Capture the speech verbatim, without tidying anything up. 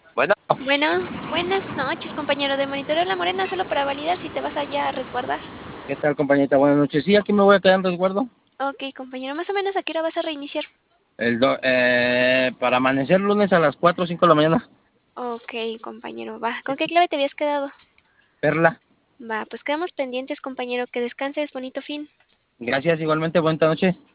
Bueno, Bueno, buenas noches, compañero de monitoreo La Morena, solo para validar si te vas allá a resguardar. ¿qué tal, compañita? Buenas noches. Sí, aquí me voy a quedar en resguardo. Ok, compañero, más o menos a qué hora vas a reiniciar. El do- eh, para amanecer lunes a las cuatro o cinco de la mañana. Ok, compañero, va. ¿Con qué clave te habías quedado? Perla. Va, pues quedamos pendientes, compañero, que descanses, bonito fin. Gracias, igualmente. Buena noche.